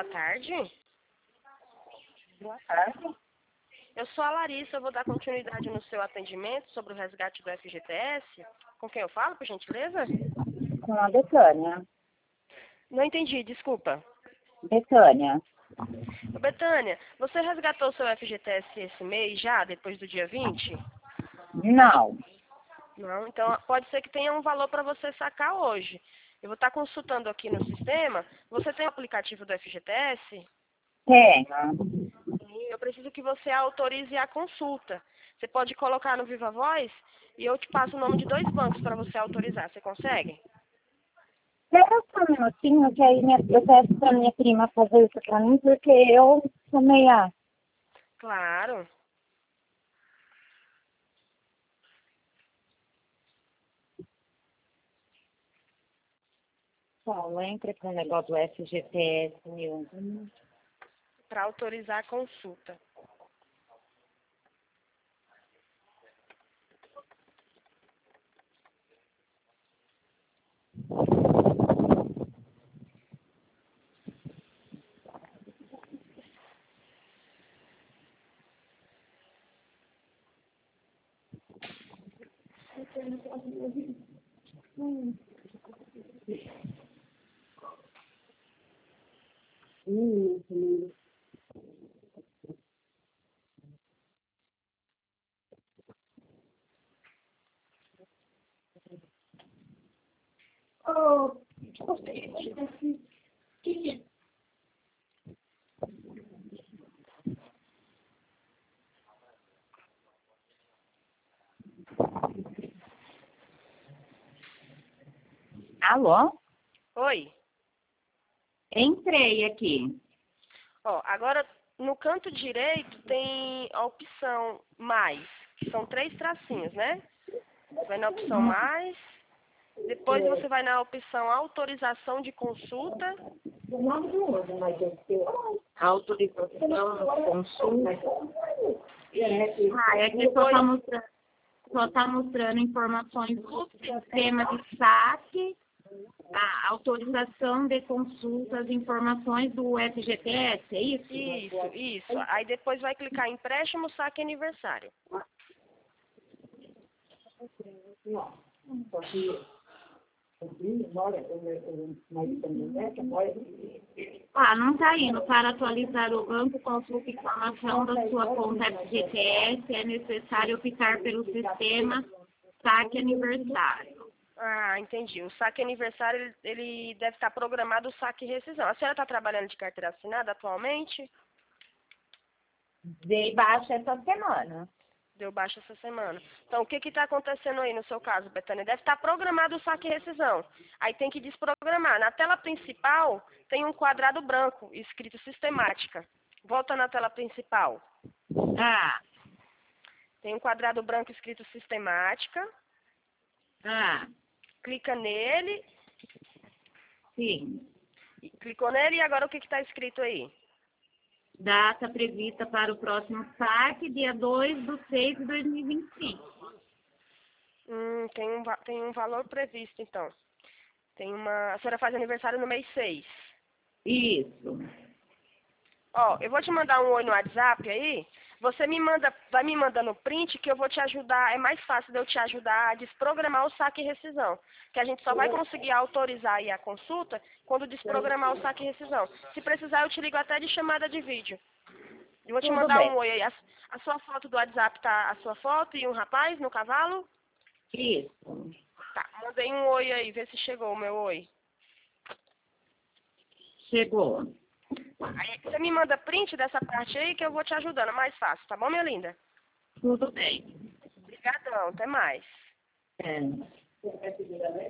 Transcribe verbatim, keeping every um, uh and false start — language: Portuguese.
tarde. Boa tarde. Eu sou a Larissa, eu vou dar continuidade no seu atendimento sobre o resgate do F G T S. Com quem eu falo, por gentileza? Com a Betânia. Não entendi, desculpa. Betânia. Ô, Betânia, você resgatou seu F G T S esse mês já, depois do dia vinte? Não. Não, então pode ser que tenha um valor para você sacar hoje. Eu vou estar consultando aqui no sistema. Você tem o aplicativo do F G T S? Tenho. Eu preciso que você autorize a consulta. Você pode colocar no Viva Voz e eu te passo o nome de dois bancos para você autorizar. Você consegue? Espera só um minutinho, que aí minha, eu peço pra minha prima fazer isso pra mim, porque eu sou meia... Claro. Só entra com o negócio do F G T S, meu. Para autorizar a consulta. Hum. Hum. Oh, alô? Oi. Entrei aqui. Ó, agora no canto direito tem a opção mais, que são três tracinhos, né? Você vai na opção mais, depois você vai na opção autorização de consulta. Autorização, consulta. Ah, é que só Depois, está mostrando, só tá mostrando informações do sistema de saque, a autorização de consultas, informações do F G T S, é isso? isso, isso. Aí depois vai clicar em empréstimo, saque e aniversário. Ah, não está indo. Para atualizar o banco, consulte informação da sua conta F G T S. É necessário optar pelo sistema saque aniversário. Ah, entendi. O saque aniversário, ele, ele deve estar programado o saque e rescisão. A senhora está trabalhando de carteira assinada atualmente? Dei baixa essa semana. Deu baixa essa semana. Então, o que está acontecendo aí no seu caso, Betânia? Deve estar programado o saque e rescisão. Aí tem que desprogramar. Na tela principal, tem um quadrado branco escrito sistemática. Volta na tela principal. Ah, Tem um quadrado branco escrito sistemática. ah, Clica nele. sim. Clicou nele e agora o que está escrito aí? Data prevista para o próximo saque, dia dois de seis de dois mil e vinte e cinco. Hum, tem um, va- tem um valor previsto, então. Tem uma... A senhora faz aniversário no mês seis. Isso. Ó, eu vou te mandar um oi no WhatsApp aí. Você me manda, vai me mandando print que eu vou te ajudar. É mais fácil de eu te ajudar a desprogramar o saque e rescisão. Que a gente só vai conseguir autorizar aí a consulta quando desprogramar o saque e rescisão. Se precisar, eu te ligo até de chamada de vídeo. Eu vou te Tudo mandar bem. um oi aí. A, a sua foto do WhatsApp tá a sua foto e um rapaz no cavalo? Isso. Tá, mandei um oi aí, vê se chegou o meu oi. Chegou. Aí você me manda print dessa parte aí que eu vou te ajudando, é mais fácil, tá bom, minha linda? Tudo bem. Obrigadão, até mais. É.